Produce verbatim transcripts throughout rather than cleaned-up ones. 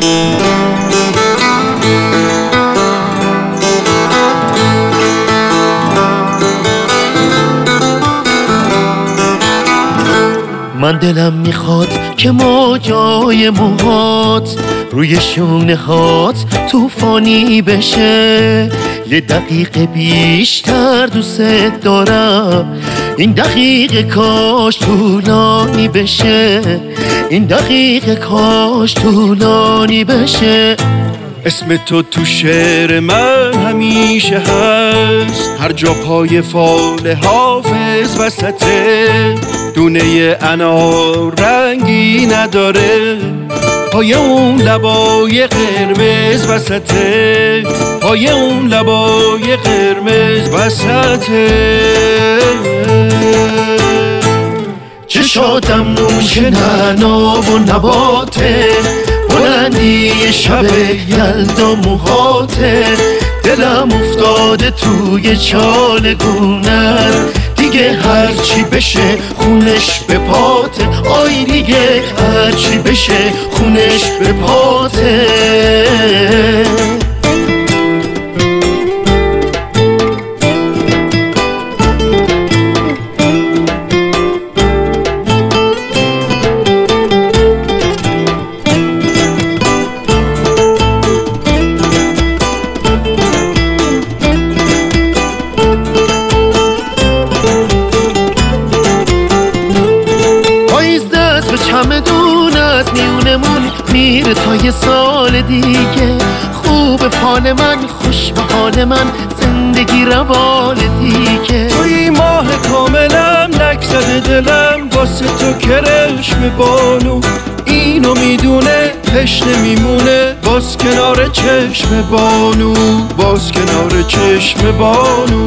من دلم میخواد که موجای موهات روی شونه هات توفانی بشه، یه دقیقه بیشتر دوست دارم، این دقیقه کاش طولانی بشه، این دقیقه کاش طولانی بشه. اسم تو تو شعر من همیشه هست، هر جا پای فال حافظ وسطه، دونه انار رنگی نداره، پای اون لبای قرمز وسطه، پای اون لبای قرمز وسطه. چشاتم نوش نعنا و نباته، بلندی شب یلدا موهاته، دلم افتاده توی چالگونت، دیگه هرچی بشه خونش به پاته، آی دیگه هرچی بشه خونش به پاته. چمدون از میونمون میره تا یه سال دیگه، خوب حال من، خوش به حال من، زندگی روال دیگه. توی ماه کاملم لک زده دلم واسه تو کرشم بانو، اینو میدونه تشنه میمونه باز کنار چشم بانو، باز کنار چشم بانو.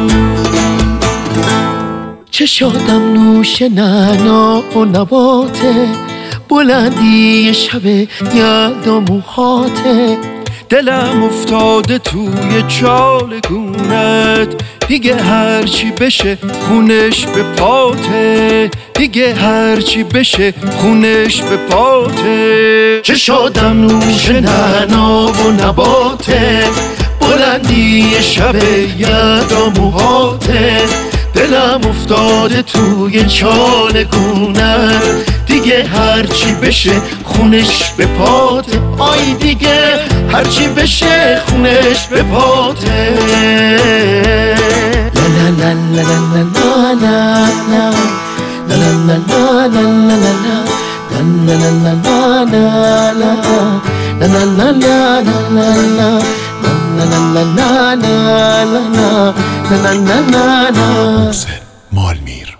چشاتم نوش نعنا و نباته، بلندی شب یلدا موهاته، دلم افتاده توی چالگونت، دیگه هرچی بشه خونش به پاته، دیگه هرچی بشه خونش به پاته. چشاتم نوش نعنا و نباته، بلندی شب یلدا موهاته، دلم افتاده توی چالگونت، دیگه هرچی بشه خونش به پاته، آی دیگه هرچی بشه خونش به پاته. لا لا لا لا لا لا لا لا لا لا لا لا لا لا لا. مالمیر